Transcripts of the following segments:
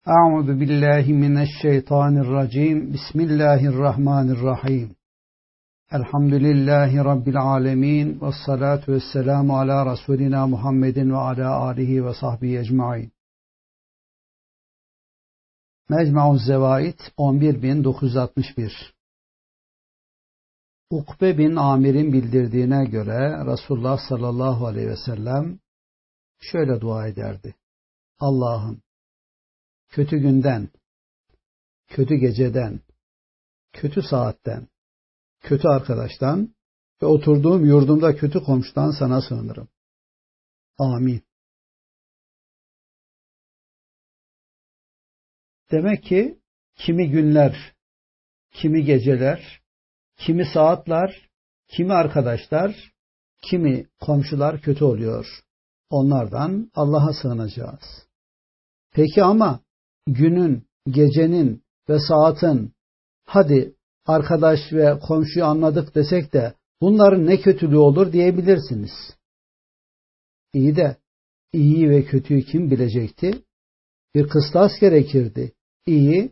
Euzu billahi mineşşeytanirracim. Bismillahirrahmanirrahim. Elhamdülillahi rabbil alamin ve salatu vesselamu ala rasulina Muhammedin ve ala alihi ve sahbihi ecmaîn. Mecmu'uz Zevaid 11961. Ukbe bin Amir'in bildirdiğine göre Resulullah sallallahu aleyhi ve sellem şöyle dua ederdi: Allah'ım, kötü günden, kötü geceden, kötü saatten, kötü arkadaştan ve oturduğum yurdumda kötü komşudan sana sığınırım. Amin. Demek ki kimi günler, kimi geceler, kimi saatler, kimi arkadaşlar, kimi komşular kötü oluyor. Onlardan Allah'a sığınacağız. Peki ama günün, gecenin ve saatin, hadi arkadaş ve komşuyu anladık desek de bunların ne kötülüğü olur diyebilirsiniz. İyi de iyiyi ve kötüyü kim bilecekti? Bir kıstas gerekirdi. İyi,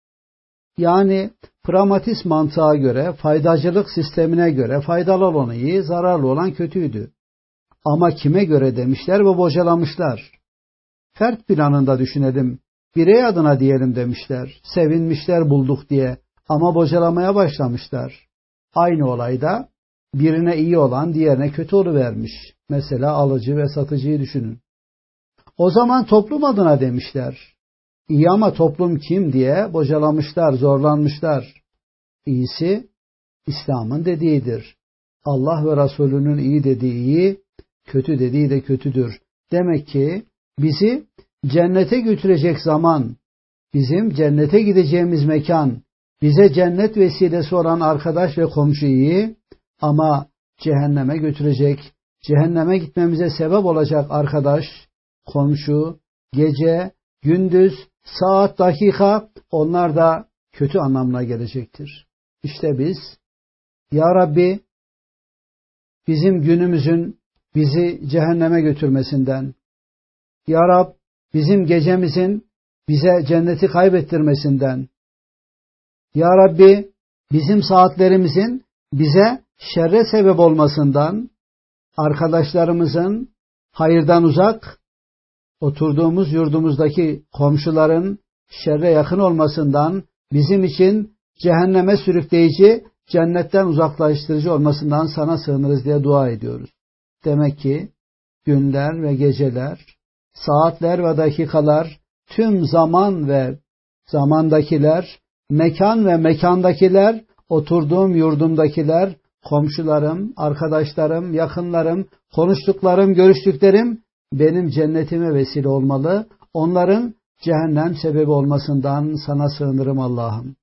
yani pragmatist mantığa göre, faydacılık sistemine göre faydalı olan iyi, zararlı olan kötüydü. Ama kime göre demişler ve bocalamışlar. Fert planında düşünelim, birey adına diyelim demişler, sevinmişler bulduk diye ama bocalamaya başlamışlar. Aynı olayda birine iyi olan diğerine kötü oluvermiş. Mesela alıcı ve satıcıyı düşünün. O zaman toplum adına demişler. İyi ama toplum kim diye bocalamışlar, zorlanmışlar. İyisi İslam'ın dediğidir. Allah ve Resulünün iyi dediği iyi, kötü dediği de kötüdür. Demek ki bizi cennete götürecek zaman, bizim cennete gideceğimiz mekan, bize cennet vesilesi olan arkadaş ve komşu iyi ama cehenneme götürecek, cehenneme gitmemize sebep olacak arkadaş, komşu, gece, gündüz, saat, dakika, onlar da kötü anlamına gelecektir. İşte biz, Ya Rabbi, bizim günümüzün bizi cehenneme götürmesinden, Ya Rab, bizim gecemizin bize cenneti kaybettirmesinden, Ya Rabbi, bizim saatlerimizin bize şerre sebep olmasından, arkadaşlarımızın hayırdan uzak, oturduğumuz yurdumuzdaki komşuların şerre yakın olmasından, bizim için cehenneme sürükleyici, cennetten uzaklaştırıcı olmasından sana sığınırız diye dua ediyoruz. Demek ki günler ve geceler, saatler ve dakikalar, tüm zaman ve zamandakiler, mekan ve mekandakiler, oturduğum yurdumdakiler, komşularım, arkadaşlarım, yakınlarım, konuştuklarım, görüştüklerim benim cennetime vesile olmalı. Onların cehennem sebebi olmasından sana sığınırım Allah'ım.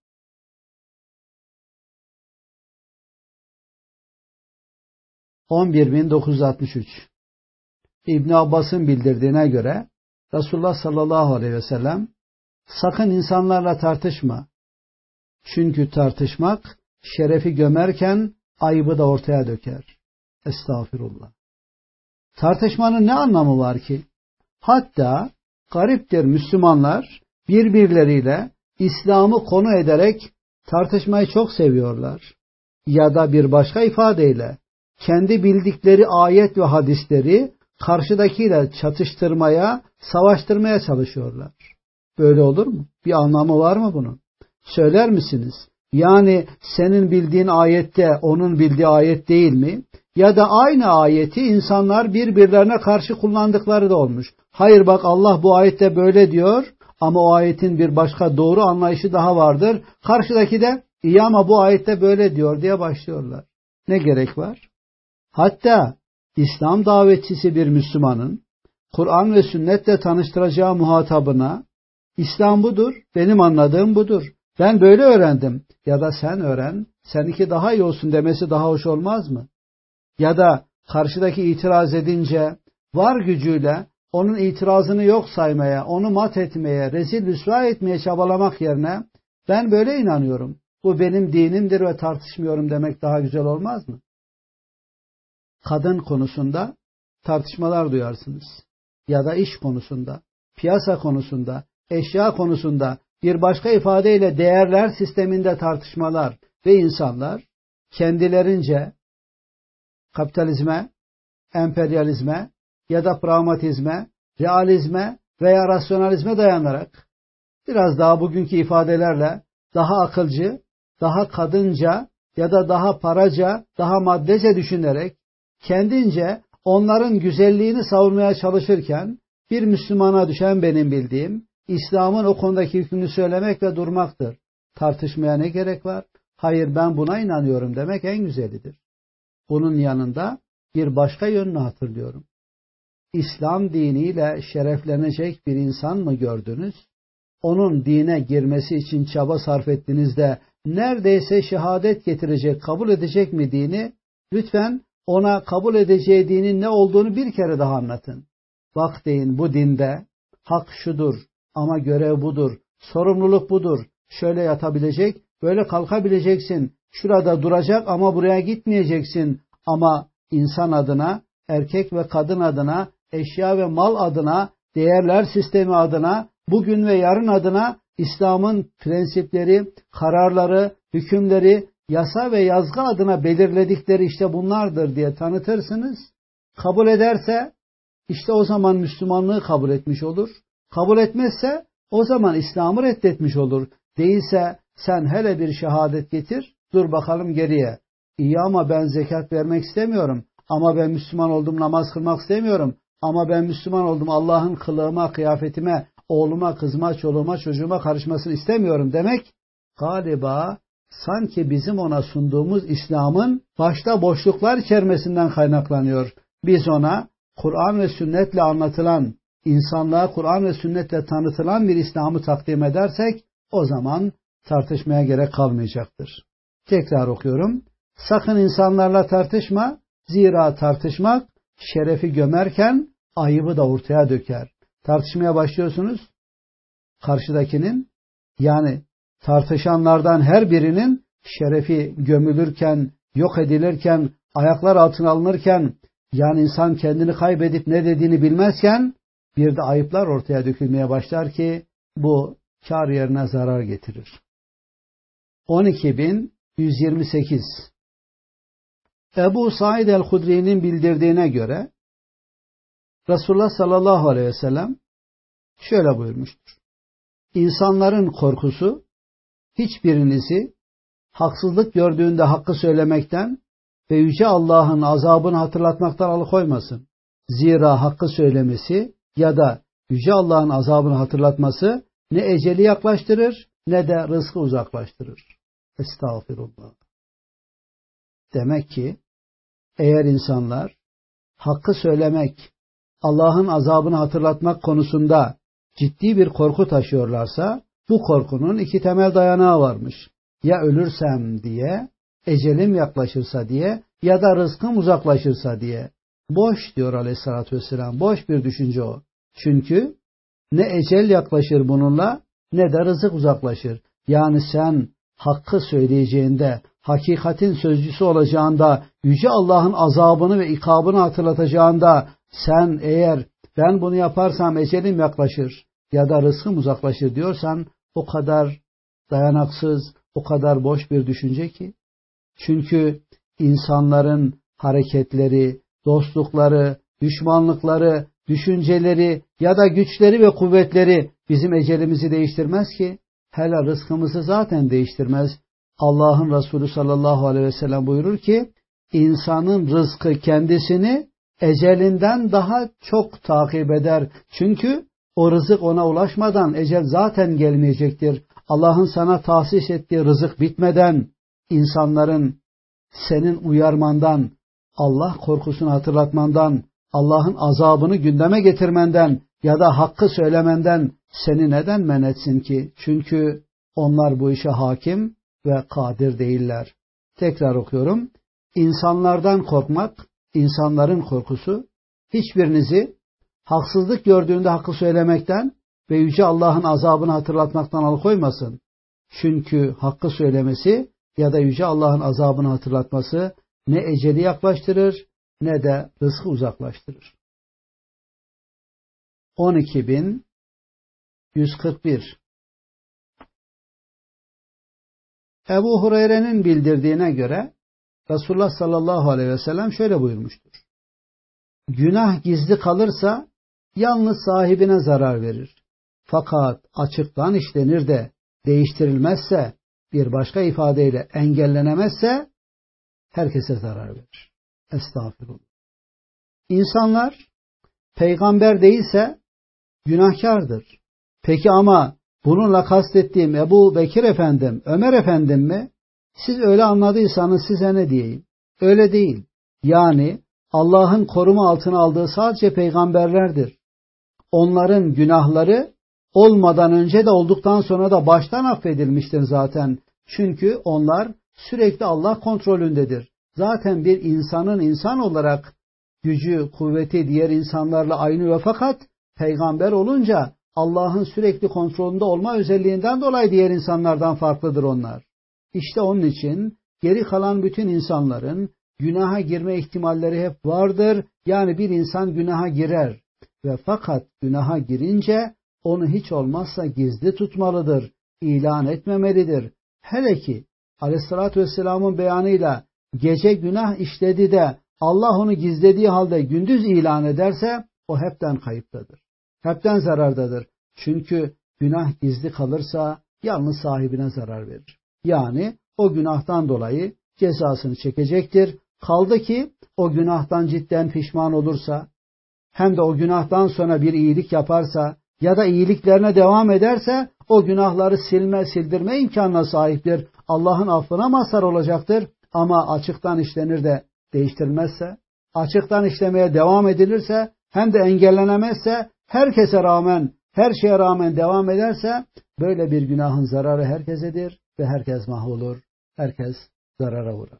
(11.963) İbn Abbas'ın bildirdiğine göre Resulullah sallallahu aleyhi ve sellem sakın insanlarla tartışma. Çünkü tartışmak şerefi gömerken ayıbı da ortaya döker. Estağfirullah. Tartışmanın ne anlamı var ki? Hatta gariptir, Müslümanlar birbirleriyle İslam'ı konu ederek tartışmayı çok seviyorlar. Ya da bir başka ifadeyle kendi bildikleri ayet ve hadisleri karşıdakiyle çatıştırmaya, savaştırmaya çalışıyorlar. Böyle olur mu? Bir anlamı var mı bunun? Söyler misiniz? Yani senin bildiğin ayette onun bildiği ayet değil mi? Ya da aynı ayeti insanlar birbirlerine karşı kullandıkları da olmuş. Hayır bak Allah bu ayette böyle diyor ama o ayetin bir başka doğru anlayışı daha vardır. Karşıdaki de iyi ama bu ayette böyle diyor diye başlıyorlar. Ne gerek var? Hatta İslam davetçisi bir Müslümanın Kur'an ve sünnetle tanıştıracağı muhatabına İslam budur, benim anladığım budur. Ben böyle öğrendim. Ya da sen öğren, seninki daha iyi olsun demesi daha hoş olmaz mı? Ya da karşıdaki itiraz edince var gücüyle onun itirazını yok saymaya, onu mat etmeye, rezil rüsva etmeye çabalamak yerine ben böyle inanıyorum, bu benim dinimdir ve tartışmıyorum demek daha güzel olmaz mı? Kadın konusunda tartışmalar duyarsınız. Ya da iş konusunda, piyasa konusunda, eşya konusunda, bir başka ifadeyle değerler sisteminde tartışmalar ve insanlar kendilerince kapitalizme, emperyalizme ya da pragmatizme, realizme veya rasyonalizme dayanarak biraz daha bugünkü ifadelerle daha akılcı, daha kadınca ya da daha paraca, daha maddece düşünerek kendince onların güzelliğini savunmaya çalışırken bir Müslümana düşen benim bildiğim İslam'ın o konudaki hükmünü söylemek ve durmaktır. Tartışmaya ne gerek var? Hayır, ben buna inanıyorum demek en güzelidir. Bunun yanında bir başka yönünü hatırlıyorum. İslam diniyle şereflenecek bir insan mı gördünüz? Onun dine girmesi için çaba sarf ettiğinizde neredeyse şehadet getirecek, kabul edecek mi dini? Lütfen ona kabul edeceği dinin ne olduğunu bir kere daha anlatın. Bak deyin, bu dinde hak şudur ama görev budur, sorumluluk budur. Şöyle yatabilecek, böyle kalkabileceksin. Şurada duracak ama buraya gitmeyeceksin. Ama insan adına, erkek ve kadın adına, eşya ve mal adına, değerler sistemi adına, bugün ve yarın adına İslam'ın prensipleri, kararları, hükümleri, yasa ve yazgı adına belirledikleri işte bunlardır diye tanıtırsınız. Kabul ederse işte o zaman Müslümanlığı kabul etmiş olur. Kabul etmezse o zaman İslam'ı reddetmiş olur. Değilse sen hele bir şehadet getir, dur bakalım geriye. İyi ama ben zekat vermek istemiyorum. Ama ben Müslüman oldum, namaz kılmak istemiyorum. Ama ben Müslüman oldum, Allah'ın kılığıma, kıyafetime, oğluma, kızıma, çoluğuma, çocuğuma karışmasını istemiyorum demek, galiba sanki bizim ona sunduğumuz İslam'ın başta boşluklar içermesinden kaynaklanıyor. Biz ona Kur'an ve sünnetle anlatılan, insanlığa Kur'an ve sünnetle tanıtılan bir İslam'ı takdim edersek, o zaman tartışmaya gerek kalmayacaktır. Tekrar okuyorum. Sakın insanlarla tartışma, zira tartışmak şerefi gömerken ayıbı da ortaya döker. Tartışmaya başlıyorsunuz, karşıdakinin, yani tartışanlardan her birinin şerefi gömülürken, yok edilirken, ayaklar altına alınırken, yani insan kendini kaybedip ne dediğini bilmezken bir de ayıplar ortaya dökülmeye başlar ki bu kar yerine zarar getirir. 12.128 Ebu Said el-Hudri'nin bildirdiğine göre Resulullah sallallahu aleyhi ve sellem şöyle buyurmuştur. İnsanların korkusu hiçbirinizi haksızlık gördüğünde hakkı söylemekten ve Yüce Allah'ın azabını hatırlatmaktan alıkoymasın. Zira hakkı söylemesi ya da Yüce Allah'ın azabını hatırlatması ne eceli yaklaştırır ne de rızkı uzaklaştırır. Estağfirullah. Demek ki eğer insanlar hakkı söylemek, Allah'ın azabını hatırlatmak konusunda ciddi bir korku taşıyorlarsa, bu korkunun iki temel dayanağı varmış. Ya ölürsem diye, ecelim yaklaşırsa diye ya da rızkım uzaklaşırsa diye. Boş diyor Aleyhisselatü Vesselam, boş bir düşünce o. Çünkü ne ecel yaklaşır bununla ne de rızık uzaklaşır. Yani sen hakkı söyleyeceğinde, hakikatin sözcüsü olacağında, Yüce Allah'ın azabını ve ikabını hatırlatacağında, sen eğer ben bunu yaparsam ecelim yaklaşır ya da rızkım uzaklaşır diyorsan, o kadar dayanaksız, o kadar boş bir düşünce ki. Çünkü insanların hareketleri, dostlukları, düşmanlıkları, düşünceleri ya da güçleri ve kuvvetleri bizim ecelimizi değiştirmez ki. Hele rızkımızı zaten değiştirmez. Allah'ın Resulü sallallahu aleyhi ve sellem buyurur ki, insanın rızkı kendisini ecelinden daha çok takip eder. Çünkü o rızık ona ulaşmadan ecel zaten gelmeyecektir. Allah'ın sana tahsis ettiği rızık bitmeden insanların senin uyarmandan, Allah korkusunu hatırlatmandan, Allah'ın azabını gündeme getirmenden ya da hakkı söylemenden seni neden men etsin ki? Çünkü onlar bu işe hakim ve kadir değiller. Tekrar okuyorum. İnsanlardan korkmak, insanların korkusu, hiçbirinizi haksızlık gördüğünde hakkı söylemekten ve Yüce Allah'ın azabını hatırlatmaktan alıkoymasın. Çünkü hakkı söylemesi ya da Yüce Allah'ın azabını hatırlatması ne eceli yaklaştırır ne de rızkı uzaklaştırır. 141. Ebu Hureyre'nin bildirdiğine göre Resulullah sallallahu aleyhi ve sellem şöyle buyurmuştur. Günah gizli kalırsa yalnız sahibine zarar verir. Fakat açıktan işlenir de değiştirilmezse, bir başka ifadeyle engellenemezse herkese zarar verir. Estağfurullah. İnsanlar peygamber değilse günahkardır. Peki ama bununla kastettiğim Ebu Bekir efendim, Ömer efendim mi? Siz öyle anladıysanız size ne diyeyim? Öyle değil. Yani Allah'ın koruma altına aldığı sadece peygamberlerdir. Onların günahları olmadan önce de olduktan sonra da baştan affedilmiştir zaten. Çünkü onlar sürekli Allah kontrolündedir. Zaten bir insanın insan olarak gücü, kuvveti diğer insanlarla aynı ve fakat peygamber olunca Allah'ın sürekli kontrolünde olma özelliğinden dolayı diğer insanlardan farklıdır onlar. İşte onun için geri kalan bütün insanların günaha girme ihtimalleri hep vardır. Yani bir insan günaha girer ve fakat günaha girince onu hiç olmazsa gizli tutmalıdır, ilan etmemelidir. Hele ki Aleyhisselatü Vesselam'ın beyanıyla gece günah işledi de Allah onu gizlediği halde gündüz ilan ederse o hepten kayıptadır. Hepten zarardadır. Çünkü günah gizli kalırsa yalnız sahibine zarar verir. Yani o günahtan dolayı cezasını çekecektir. Kaldı ki o günahtan cidden pişman olursa, hem de o günahtan sonra bir iyilik yaparsa ya da iyiliklerine devam ederse o günahları sildirme imkanına sahiptir. Allah'ın affına mazhar olacaktır. Ama açıktan işlenir de değiştirilmezse, açıktan işlemeye devam edilirse, hem de engellenemezse, herkese rağmen, her şeye rağmen devam ederse, böyle bir günahın zararı herkesedir ve herkes mahvolur, herkes zarara uğrar.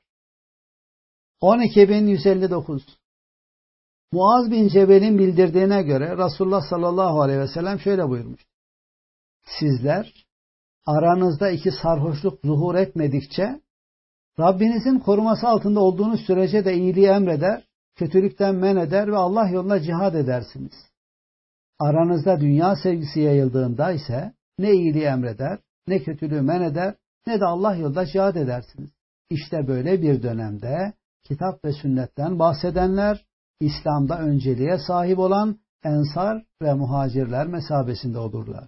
12.159. Muaz bin Cebel'in bildirdiğine göre Resulullah sallallahu aleyhi ve sellem şöyle buyurmuş. Sizler aranızda iki sarhoşluk zuhur etmedikçe Rabbinizin koruması altında olduğunuz sürece de iyiliği emreder, kötülükten men eder ve Allah yolunda cihad edersiniz. Aranızda dünya sevgisi yayıldığında ise ne iyiliği emreder, ne kötülüğü men eder, ne de Allah yolunda cihad edersiniz. İşte böyle bir dönemde kitap ve sünnetten bahsedenler, İslam'da önceliğe sahip olan ensar ve muhacirler mesabesinde olurlar.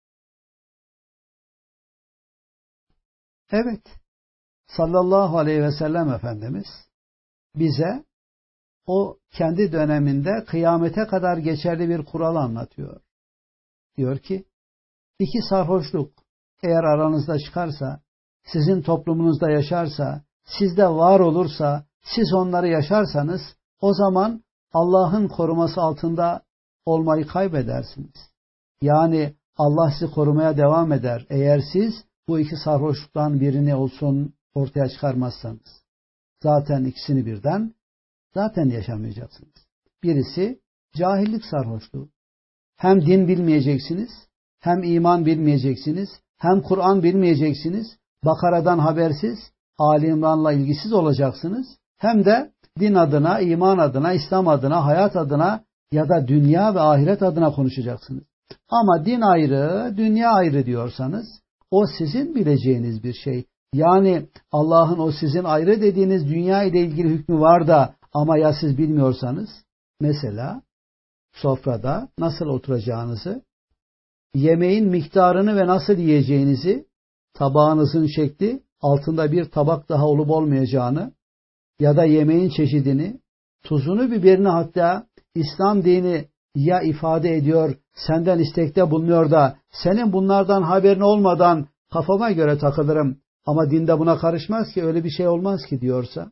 Evet, sallallahu aleyhi ve sellem Efendimiz bize o kendi döneminde kıyamete kadar geçerli bir kural anlatıyor. Diyor ki, iki sarhoşluk eğer aranızda çıkarsa, sizin toplumunuzda yaşarsa, sizde var olursa, siz onları yaşarsanız, o zaman Allah'ın koruması altında olmayı kaybedersiniz. Yani Allah sizi korumaya devam eder. Eğer siz bu iki sarhoşluktan birini olsun ortaya çıkarmazsanız. Zaten ikisini birden zaten yaşamayacaksınız. Birisi cahillik sarhoşluğu. Hem din bilmeyeceksiniz, hem iman bilmeyeceksiniz, hem Kur'an bilmeyeceksiniz, Bakara'dan habersiz, Ali İmran'la ilgisiz olacaksınız, hem de din adına, iman adına, İslam adına, hayat adına ya da dünya ve ahiret adına konuşacaksınız. Ama din ayrı, dünya ayrı diyorsanız, o sizin bileceğiniz bir şey. Yani Allah'ın o sizin ayrı dediğiniz dünya ile ilgili hükmü var da ama ya siz bilmiyorsanız, mesela sofrada nasıl oturacağınızı, yemeğin miktarını ve nasıl yiyeceğinizi, tabağınızın şekli, altında bir tabak daha olup olmayacağını ya da yemeğin çeşidini, tuzunu, biberini hatta İslam dini ya ifade ediyor, senden istekte bulunuyor da senin bunlardan haberin olmadan kafama göre takılırım ama dinde buna karışmaz ki, öyle bir şey olmaz ki diyorsa,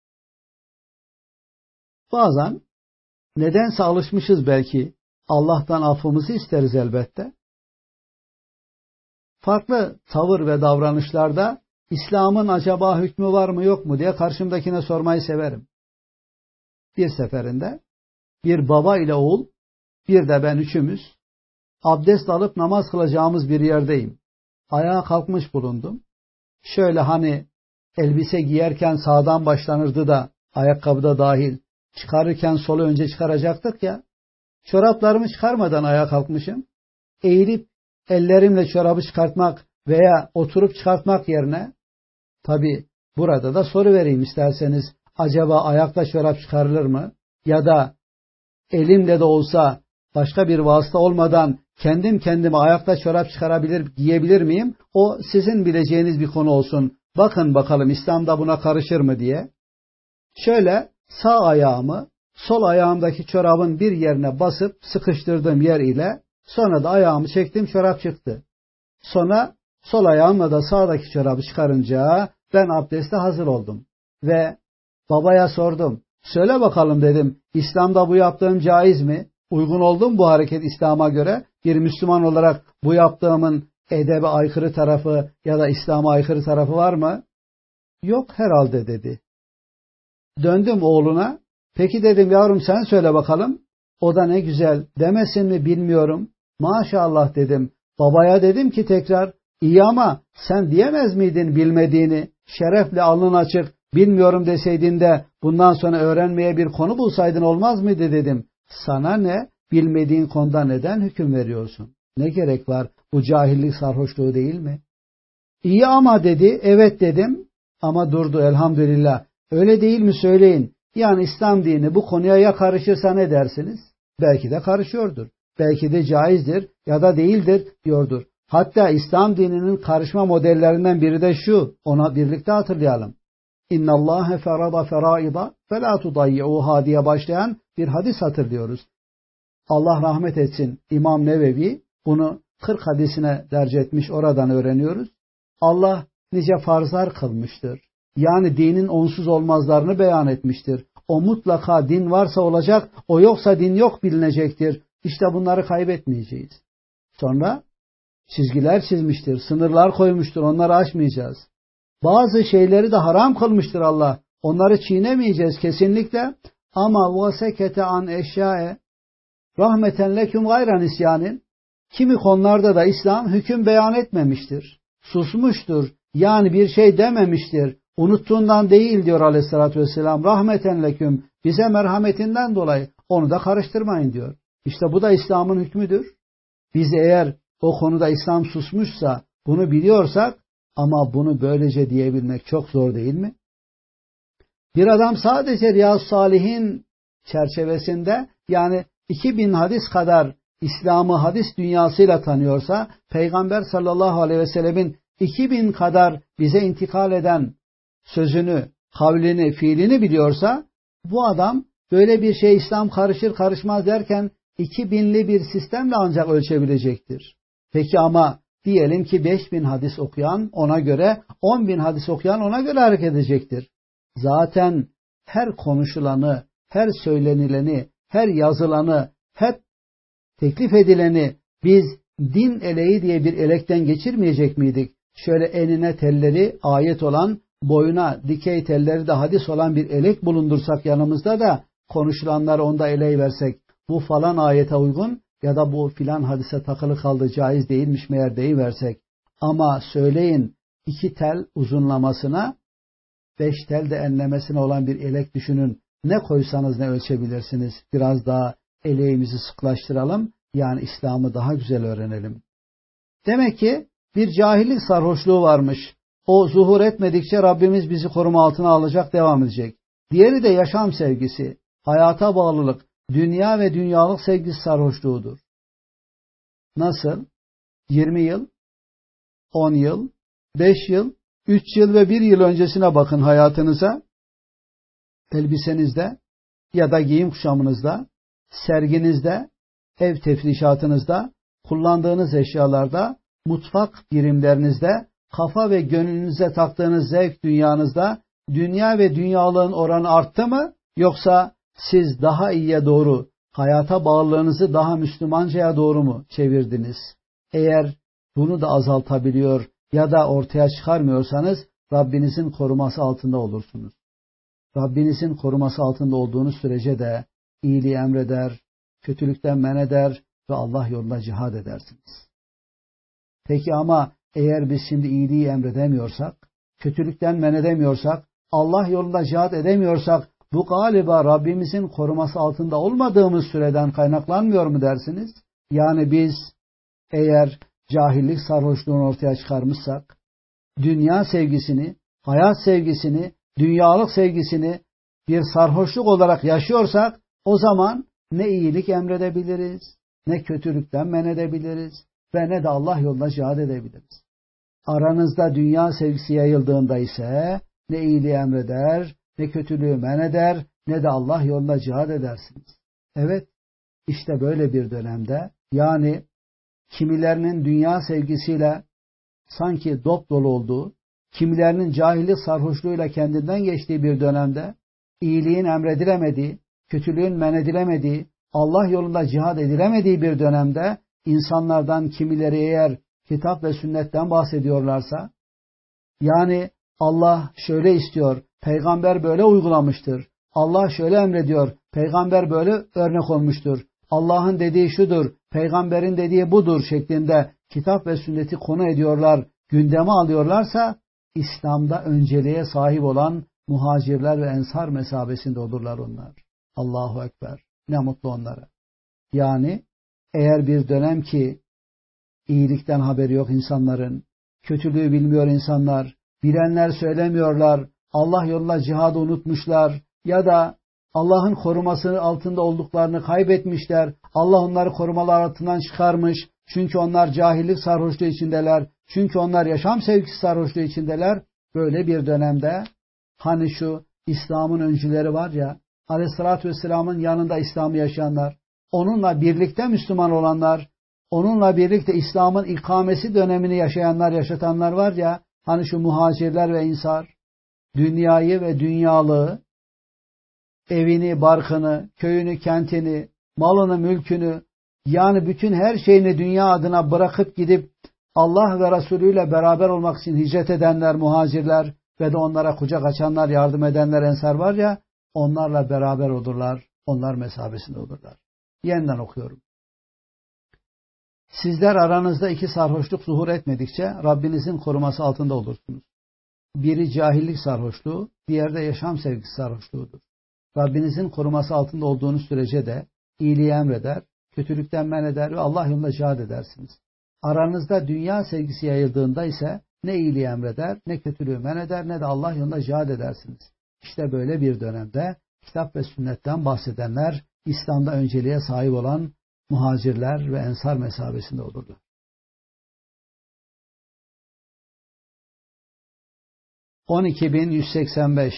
bazen nedense alışmışız belki, Allah'tan affımızı isteriz elbette. Farklı tavır ve davranışlarda İslam'ın acaba hükmü var mı yok mu diye karşımdakine sormayı severim. Bir seferinde bir baba ile oğul, bir de ben üçümüz abdest alıp namaz kılacağımız bir yerdeyim. Ayağa kalkmış bulundum. Şöyle hani elbise giyerken sağdan başlanırdı da ayakkabıda dahil çıkarırken solu önce çıkaracaktık ya. Çoraplarımı çıkarmadan ayağa kalkmışım. Eğilip ellerimle çorabı çıkartmak veya oturup çıkartmak yerine, tabi burada da soru vereyim isterseniz, acaba ayakla çorap çıkarılır mı? Ya da elimle de olsa başka bir vasıta olmadan kendim kendime ayakla çorap çıkarabilir, giyebilir miyim? O sizin bileceğiniz bir konu olsun. Bakın bakalım İslam'da buna karışır mı diye. Şöyle sağ ayağımı sol ayağımdaki çorabın bir yerine basıp sıkıştırdığım yer ile sonra da ayağımı çektim, çorap çıktı. Sonra sol ayağımla da sağdaki çorabı çıkarınca ben abdeste hazır oldum. Ve babaya sordum. Söyle bakalım dedim, İslam'da bu yaptığım caiz mi? Uygun oldu mu bu hareket İslam'a göre? Bir Müslüman olarak bu yaptığımın edebe aykırı tarafı ya da İslam'a aykırı tarafı var mı? Yok herhalde dedi. Döndüm oğluna. Peki dedim, yavrum sen söyle bakalım. O da ne güzel, demesin mi bilmiyorum. Maşallah dedim. Babaya dedim ki tekrar, iyi ama sen diyemez miydin bilmediğini? Şerefle alnın açık, bilmiyorum deseydin de bundan sonra öğrenmeye bir konu bulsaydın olmaz mıydı dedim. Sana ne? Bilmediğin konuda neden hüküm veriyorsun? Ne gerek var? Bu cahillik sarhoşluğu değil mi? İyi ama dedi. Evet dedim. Ama durdu elhamdülillah. Öyle değil mi söyleyin. Yani İslam dini bu konuya ya karışırsa ne dersiniz? Belki de karışıyordur. Belki de caizdir ya da değildir diyordur. Hatta İslam dininin karışma modellerinden biri de şu. Ona birlikte hatırlayalım. İnna Allahe ferada feraida fe la tudayyi'uha diye başlayan bir hadis hatırlıyoruz. Allah rahmet etsin, İmam Nevevi bunu 40 hadisine derc etmiş, oradan öğreniyoruz. Allah nice farzlar kılmıştır. Yani dinin onsuz olmazlarını beyan etmiştir. O mutlaka din varsa olacak, o yoksa din yok bilinecektir. İşte bunları kaybetmeyeceğiz. Sonra çizgiler çizmiştir, sınırlar koymuştur, onları aşmayacağız. Bazı şeyleri de haram kılmıştır Allah. Onları çiğnemeyeceğiz kesinlikle. Ama vasekete an eşyae rahmeten leküm gayran isyanin. Kimi konularda da İslam hüküm beyan etmemiştir. Susmuştur. Yani bir şey dememiştir. Unuttuğundan değil diyor Aleyhisselatü Vesselam. Rahmeten leküm. Bize merhametinden dolayı onu da karıştırmayın diyor. İşte bu da İslam'ın hükmüdür. Biz eğer o konuda İslam susmuşsa, bunu biliyorsak, ama bunu böylece diyebilmek çok zor değil mi? Bir adam sadece Riyaz-ı Salihin çerçevesinde, yani 2000 hadis kadar İslam'ı hadis dünyasıyla tanıyorsa, Peygamber sallallahu aleyhi ve sellemin 2000 kadar bize intikal eden sözünü, kavlini, fiilini biliyorsa, bu adam böyle bir şey İslam karışır karışmaz derken 2000'li bir sistemle ancak ölçebilecektir. Peki ama diyelim ki 5000 hadis okuyan ona göre, 10.000 hadis okuyan ona göre hareket edecektir. Zaten her konuşulanı, her söylenileni, her yazılanı, hep teklif edileni biz din eleği diye bir elekten geçirmeyecek miydik? Şöyle enine telleri ayet olan, boyuna dikey telleri de hadis olan bir elek bulundursak yanımızda da konuşulanları onda eleği versek, bu falan ayete uygun ya da bu filan hadise takılı kaldı, caiz değilmiş meğer deyiversek. Ama söyleyin, 2 tel uzunlamasına 5 tel de enlemesine olan bir elek düşünün. Ne koysanız ne ölçebilirsiniz. Biraz daha eleğimizi sıklaştıralım. Yani İslam'ı daha güzel öğrenelim. Demek ki bir cahillik sarhoşluğu varmış. O zuhur etmedikçe Rabbimiz bizi koruma altına alacak, devam edecek. Diğeri de yaşam sevgisi, hayata bağlılık, dünya ve dünyalık sevgisi sarhoşluğudur. Nasıl? 20 yıl, 10 yıl, 5 yıl, 3 yıl ve 1 yıl öncesine bakın hayatınıza. Elbisenizde ya da giyim kuşamınızda, serginizde, ev tefrişatınızda, kullandığınız eşyalarda, mutfak birimlerinizde, kafa ve gönlünüze taktığınız zevk dünyanızda, dünya ve dünyalığın oranı arttı mı? Yoksa siz daha iyiye doğru, hayata bağlılığınızı daha Müslümancaya doğru mu çevirdiniz? Eğer bunu da azaltabiliyor ya da ortaya çıkarmıyorsanız, Rabbinizin koruması altında olursunuz. Rabbinizin koruması altında olduğunuz sürece de iyiliği emreder, kötülükten men eder ve Allah yolunda cihad edersiniz. Peki ama eğer biz şimdi iyiliği emredemiyorsak, kötülükten men edemiyorsak, Allah yolunda cihad edemiyorsak, bu galiba Rabbimizin koruması altında olmadığımız süreden kaynaklanmıyor mu dersiniz? Yani biz eğer cahillik sarhoşluğunu ortaya çıkarmışsak, dünya sevgisini, hayat sevgisini, dünyalık sevgisini bir sarhoşluk olarak yaşıyorsak, o zaman ne iyilik emredebiliriz, ne kötülükten men edebiliriz ve ne de Allah yolunda cihad edebiliriz. Aranızda dünya sevgisi yayıldığında ise ne iyiliği emreder, ne kötülüğü men eder, ne de Allah yolunda cihad edersiniz. Evet, işte böyle bir dönemde, yani kimilerinin dünya sevgisiyle sanki dop dolu olduğu, kimilerinin cahillik sarhoşluğuyla kendinden geçtiği bir dönemde, iyiliğin emredilemediği, kötülüğün men edilemediği, Allah yolunda cihad edilemediği bir dönemde, insanlardan kimileri eğer kitap ve sünnetten bahsediyorlarsa, yani Allah şöyle istiyor, peygamber böyle uygulamıştır, Allah şöyle emrediyor, peygamber böyle örnek olmuştur, Allah'ın dediği şudur, peygamberin dediği budur şeklinde kitap ve sünneti konu ediyorlar, gündeme alıyorlarsa, İslam'da önceliğe sahip olan muhacirler ve ensar mesabesinde olurlar onlar. Allahu Ekber. Ne mutlu onlara. Yani eğer bir dönem ki iyilikten haberi yok insanların, kötülüğü bilmiyor insanlar, bilenler söylemiyorlar, Allah yolunda cihadı unutmuşlar ya da Allah'ın koruması altında olduklarını kaybetmişler, Allah onları korumalar altından çıkarmış, çünkü onlar cahillik sarhoşluğu içindeler, çünkü onlar yaşam sevgisi sarhoşluğu içindeler. Böyle bir dönemde hani şu İslam'ın öncüleri var ya, Aleyhisselatü Vesselam'ın yanında İslam'ı yaşayanlar, onunla birlikte Müslüman olanlar, onunla birlikte İslam'ın ikamesi dönemini yaşayanlar, yaşatanlar var ya, hani şu muhacirler ve ensar, dünyayı ve dünyalığı, evini, barkını, köyünü, kentini, malını, mülkünü, yani bütün her şeyini dünya adına bırakıp gidip Allah ve Resulü ile beraber olmak için hicret edenler, muhacirler ve de onlara kucak açanlar, yardım edenler, ensar var ya, onlarla beraber olurlar, onlar mesabesinde olurlar. Yeniden okuyorum. Sizler aranızda iki sarhoşluk zuhur etmedikçe Rabbinizin koruması altında olursunuz. Biri cahillik sarhoşluğu, diğeri de yaşam sevgisi sarhoşluğudur. Rabbinizin koruması altında olduğunuz sürece de iyiliği emreder, kötülükten men eder ve Allah yolunda cihad edersiniz. Aranızda dünya sevgisi yayıldığında ise ne iyiliği emreder, ne kötülüğü men eder, ne de Allah yolunda cihad edersiniz. İşte böyle bir dönemde kitap ve sünnetten bahsedenler, İslam'da önceliğe sahip olan muhacirler ve ensar mesabesinde olurlar. (12.185)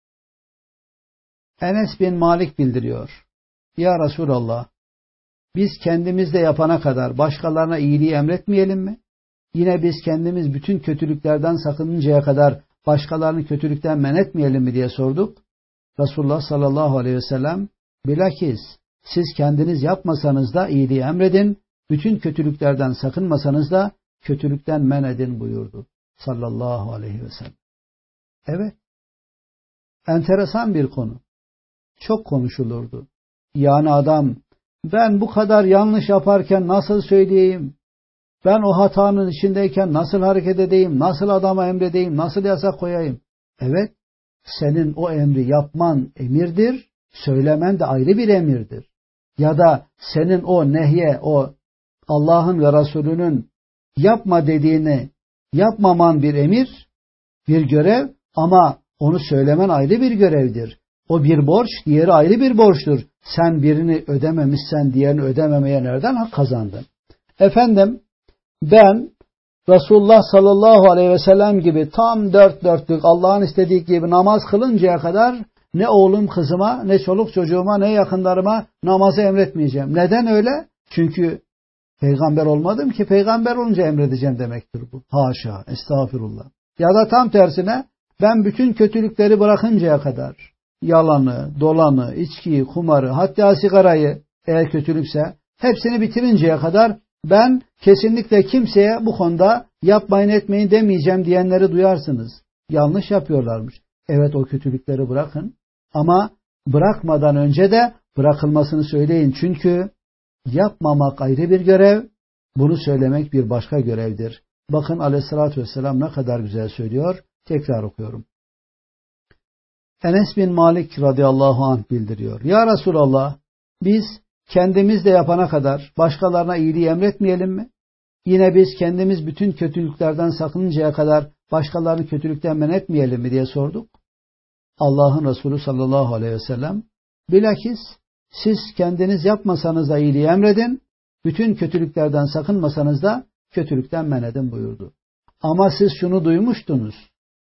Enes bin Malik bildiriyor. Ya Resulallah, biz kendimiz de yapana kadar başkalarına iyiliği emretmeyelim mi? Yine biz kendimiz bütün kötülüklerden sakınıncaya kadar başkalarını kötülükten men etmeyelim mi diye sorduk. Resulullah sallallahu aleyhi ve sellem, bilakis siz kendiniz yapmasanız da iyiliği emredin, bütün kötülüklerden sakınmasanız da kötülükten men edin buyurdu. Sallallahu aleyhi ve sellem. Evet, enteresan bir konu. Çok konuşulurdu. Yani adam, ben bu kadar yanlış yaparken nasıl söyleyeyim? Ben o hatanın içindeyken nasıl hareket edeyim? Nasıl adama emredeyim? Nasıl yasak koyayım? Evet, senin o emri yapman emirdir, söylemen de ayrı bir emirdir. Ya da senin o nehye, o Allah'ın ve Resulünün yapma dediğini yapmaman bir emir, bir görev, ama onu söylemen ayrı bir görevdir. O bir borç, diğeri ayrı bir borçtur. Sen birini ödememişsen diğerini ödememeye nereden hak kazandın? Efendim, ben Resulullah sallallahu aleyhi ve sellem gibi tam dört dörtlük Allah'ın istediği gibi namaz kılıncaya kadar ne oğlum kızıma, ne çoluk çocuğuma, ne yakınlarıma namazı emretmeyeceğim. Neden öyle? Çünkü peygamber olmadım ki, peygamber olunca emredeceğim demektir bu. Haşa, estağfirullah. Ya da tam tersine, ben bütün kötülükleri bırakıncaya kadar, yalanı, dolanı, içkiyi, kumarı, hatta sigarayı, eğer kötülükse, hepsini bitirinceye kadar ben kesinlikle kimseye bu konuda yapmayın etmeyin demeyeceğim diyenleri duyarsınız. Yanlış yapıyorlarmış. Evet, o kötülükleri bırakın, ama bırakmadan önce de bırakılmasını söyleyin. Çünkü yapmamak ayrı bir görev, bunu söylemek bir başka görevdir. Bakın Aleyhisselatü Vesselam ne kadar güzel söylüyor. Tekrar okuyorum. Enes bin Malik radıyallahu anh bildiriyor. Ya Resulallah, biz kendimiz de yapana kadar başkalarına iyiliği emretmeyelim mi? Yine biz kendimiz bütün kötülüklerden sakınıncaya kadar başkalarını kötülükten men etmeyelim mi diye sorduk. Allah'ın Resulü sallallahu aleyhi ve sellem, bilakis siz kendiniz yapmasanız da iyiliği emredin, bütün kötülüklerden sakınmasanız da kötülükten men edin buyurdu. Ama siz şunu duymuştunuz.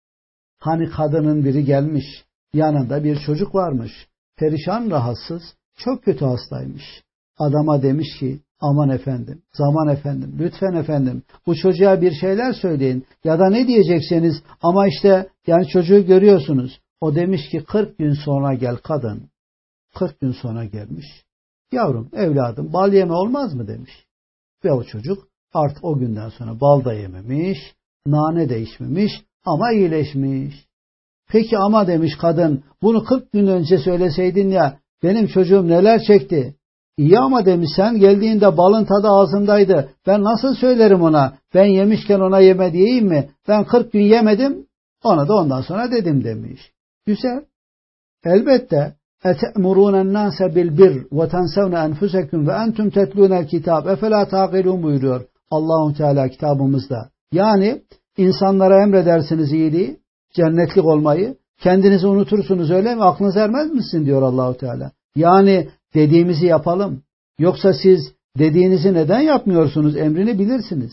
Hani kadının biri gelmiş, yanında bir çocuk varmış, perişan rahatsız, çok kötü hastaymış. Adama demiş ki, aman efendim, zaman efendim, lütfen efendim, bu çocuğa bir şeyler söyleyin ya da ne diyecekseniz ama işte yani çocuğu görüyorsunuz. O demiş ki 40 gün sonra gel kadın. 40 gün sonra gelmiş. Yavrum, evladım bal yeme olmaz mı demiş. Ve o çocuk artık o günden sonra bal da yememiş, nane de içmemiş ama iyileşmiş. Peki ama demiş kadın, bunu 40 gün önce söyleseydin ya, benim çocuğum neler çekti. İyi ama demiş, sen geldiğinde balın tadı ağzımdaydı. Ben nasıl söylerim ona? Ben yemişken ona yeme diyeyim mi? Ben 40 gün yemedim, ona da ondan sonra dedim demiş. Güzel. Elbette. اَتَأْمُرُونَ النَّاسَ بِالْبِرِّ وَتَنْسَوْنَ أَنْفُسَكُمْ وَاَنْتُمْ تَتْلُونَ الْكِتَابِ اَفَلَا تَعْقِلُونَ buyuruyor Allah-u Teala kitabımızda. Yani insanlara emredersiniz iyiliği, cennetlik olmayı, kendinizi unutursunuz öyle mi? Aklınız ermez misin diyor Allah-u Teala. Yani dediğimizi yapalım. Yoksa siz dediğinizi neden yapmıyorsunuz? Emrini bilirsiniz.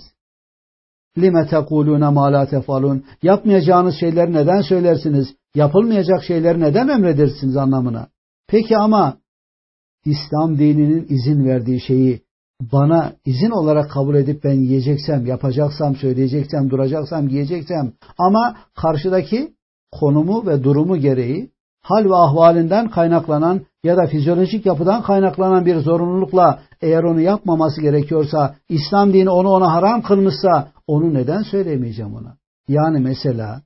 لِمَ تَقُولُونَ مَا لَا تَفْعَلُونَ Yapmayacağınız şeyleri neden söylersiniz? Yapılmayacak şeyleri neden emredersiniz anlamına. Peki ama İslam dininin izin verdiği şeyi bana izin olarak kabul edip ben yiyeceksem, yapacaksam, söyleyeceksem, duracaksam, giyeceksem ama karşıdaki konumu ve durumu gereği hal ve ahvalinden kaynaklanan ya da fizyolojik yapıdan kaynaklanan bir zorunlulukla eğer onu yapmaması gerekiyorsa, İslam dini onu ona haram kılmışsa onu neden söylemeyeceğim ona? Yani mesela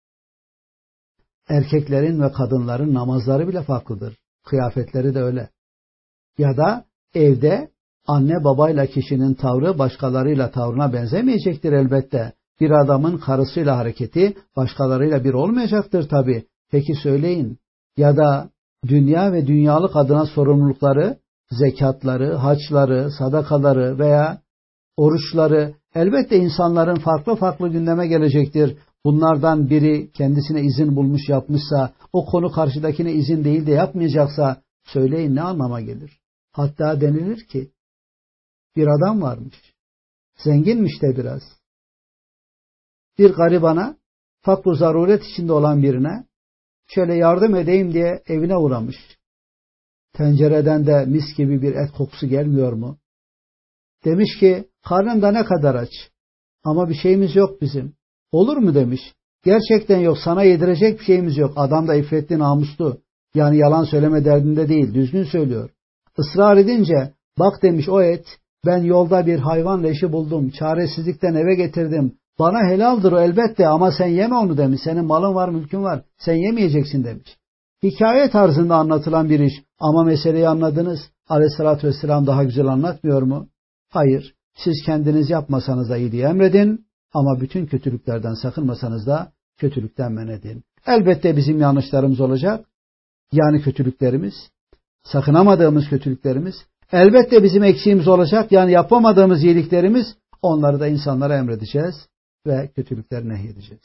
erkeklerin ve kadınların namazları bile farklıdır. Kıyafetleri de öyle. Ya da evde anne babayla kişinin tavrı başkalarıyla tavrına benzemeyecektir elbette. Bir adamın karısıyla hareketi başkalarıyla bir olmayacaktır tabii. Peki söyleyin. Ya da dünya ve dünyalık adına sorumlulukları, zekatları, haçları, sadakaları veya oruçları elbette insanların farklı farklı gündeme gelecektir. Bunlardan biri kendisine izin bulmuş yapmışsa, o konu karşıdakine izin değil de yapmayacaksa söyleyin ne anlama gelir? Hatta denilir ki bir adam varmış. Zenginmiş de biraz. Bir garibana, fakr zaruret içinde olan birine şöyle yardım edeyim diye evine uğramış. Tencereden de mis gibi bir et kokusu gelmiyor mu? Demiş ki karnım da ne kadar aç ama bir şeyimiz yok bizim. Olur mu demiş. Gerçekten yok, sana yedirecek bir şeyimiz yok. Adam da iffetli, namuslu. Yani yalan söyleme derdinde değil, düzgün söylüyor. Israr edince bak demiş o et, ben yolda bir hayvan leşi buldum. Çaresizlikten eve getirdim. Bana helaldir o elbette ama sen yeme onu demiş. Senin malın var, mülkün var. Sen yemeyeceksin demiş. Hikaye tarzında anlatılan bir iş ama meseleyi anladınız. Aleyhissalatü vesselam daha güzel anlatmıyor mu? Hayır. Siz kendiniz yapmasanız da iyiliği emredin ama bütün kötülüklerden sakınmasanız da kötülükten men edin. Elbette bizim yanlışlarımız olacak. Yani kötülüklerimiz, sakınamadığımız kötülüklerimiz. Elbette bizim eksiğimiz olacak. Yani yapamadığımız iyiliklerimiz, onları da insanlara emredeceğiz ve kötülükleri nehyedeceğiz.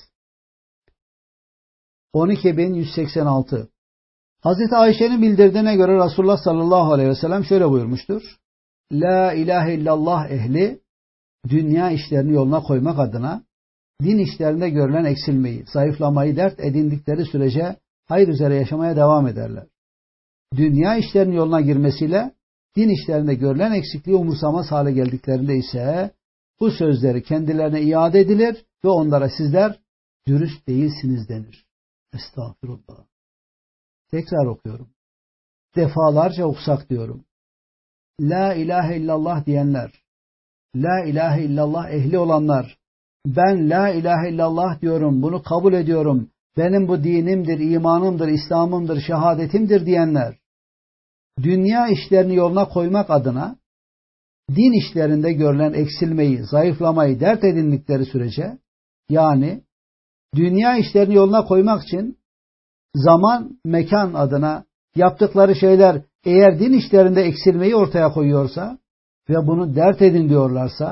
12.186 Hazreti Ayşe'nin bildirdiğine göre Resulullah sallallahu aleyhi ve sellem şöyle buyurmuştur. La ilahe illallah ehli dünya işlerini yoluna koymak adına din işlerinde görülen eksilmeyi, zayıflamayı dert edindikleri sürece hayır üzere yaşamaya devam ederler. Dünya işlerinin yoluna girmesiyle din işlerinde görülen eksikliği umursamaz hale geldiklerinde ise bu sözleri kendilerine iade edilir ve onlara sizler dürüst değilsiniz denir. Estağfirullah. Tekrar okuyorum. Defalarca okusak diyorum. La ilahe illallah diyenler, la ilahe illallah ehli olanlar, ben la ilahe illallah diyorum, bunu kabul ediyorum, benim bu dinimdir, imanımdır, İslam'ımdır, şehadetimdir diyenler, dünya işlerini yoluna koymak adına din işlerinde görülen eksilmeyi, zayıflamayı dert edindikleri sürece, yani dünya işlerini yoluna koymak için zaman, mekan adına yaptıkları şeyler eğer din işlerinde eksilmeyi ortaya koyuyorsa ve bunu dert edin diyorlarsa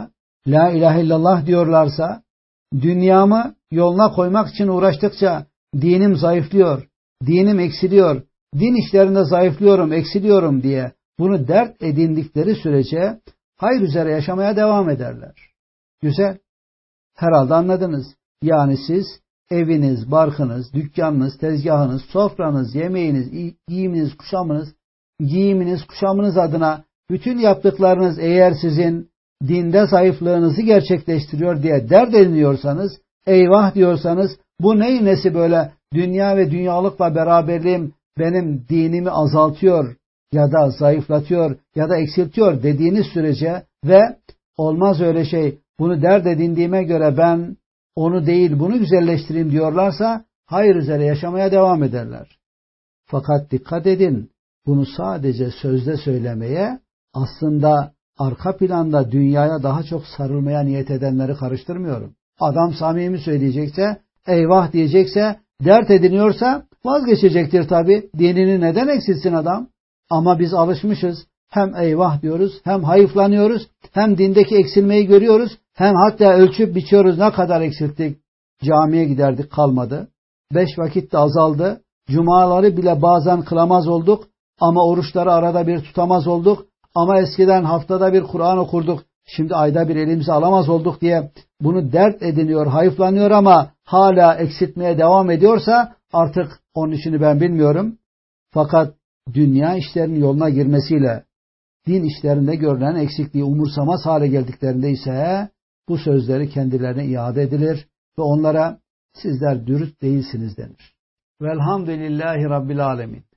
La ilahe illallah diyorlarsa, dünyamı yoluna koymak için uğraştıkça dinim zayıflıyor, dinim eksiliyor, din işlerinde zayıflıyorum, eksiliyorum diye bunu dert edindikleri sürece hayır üzere yaşamaya devam ederler. Güzel. Herhalde anladınız. Yani siz eviniz, barkınız, dükkanınız, tezgahınız, sofranız, yemeğiniz, giyiminiz, kuşamınız adına bütün yaptıklarınız eğer sizin dinde zayıflığınızı gerçekleştiriyor diye dert ediniyorsanız, eyvah diyorsanız, bu neyin nesi böyle dünya ve dünyalıkla beraberliğim benim dinimi azaltıyor ya da zayıflatıyor ya da eksiltiyor dediğiniz sürece ve olmaz öyle şey, bunu dert edindiğime göre ben onu değil bunu güzelleştireyim diyorlarsa hayır üzere yaşamaya devam ederler. Fakat dikkat edin, bunu sadece sözde söylemeye, aslında arka planda dünyaya daha çok sarılmaya niyet edenleri karıştırmıyorum. Adam samimi söyleyecekse, eyvah diyecekse, dert ediniyorsa vazgeçecektir tabii. Dinini neden eksilsin adam? Ama biz alışmışız. Hem eyvah diyoruz, hem hayıflanıyoruz, hem dindeki eksilmeyi görüyoruz, hem hatta ölçüp biçiyoruz ne kadar eksilttik. Camiye giderdik kalmadı. 5 vakit de azaldı. Cumaları bile bazen kılamaz olduk ama oruçları arada bir tutamaz olduk. Ama eskiden haftada bir Kur'an okurduk. Şimdi ayda bir elimize alamaz olduk diye bunu dert ediniyor, hayıflanıyor ama hala eksiltmeye devam ediyorsa artık onun işini ben bilmiyorum. Fakat dünya işlerinin yoluna girmesiyle din işlerinde görülen eksikliği umursamaz hale geldiklerinde ise bu sözleri kendilerine iade edilir ve onlara sizler dürüst değilsiniz denir. Velhamdülillahi Rabbil Alemin.